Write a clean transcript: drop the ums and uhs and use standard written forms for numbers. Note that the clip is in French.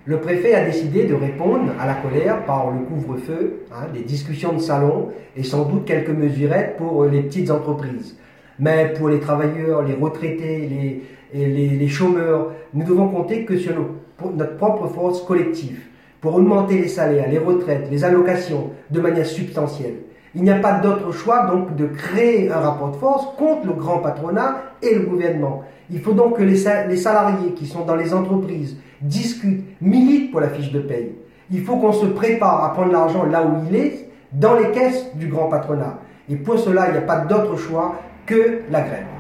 Le préfet a décidé de répondre à la colère par le couvre-feu, des discussions de salon et sans doute quelques mesurettes pour les petites entreprises. Mais pour les travailleurs, les retraités, les chômeurs, nous devons compter que sur notre propre force collective pour augmenter les salaires, les retraites, les allocations de manière substantielle. Il n'y a pas d'autre choix donc de créer un rapport de force contre le grand patronat et le gouvernement. Il faut donc que les salariés qui sont dans les entreprises discutent, militent pour la fiche de paye. Il faut qu'on se prépare à prendre l'argent là où il est, dans les caisses du grand patronat. Et pour cela, il n'y a pas d'autre choix que la grève.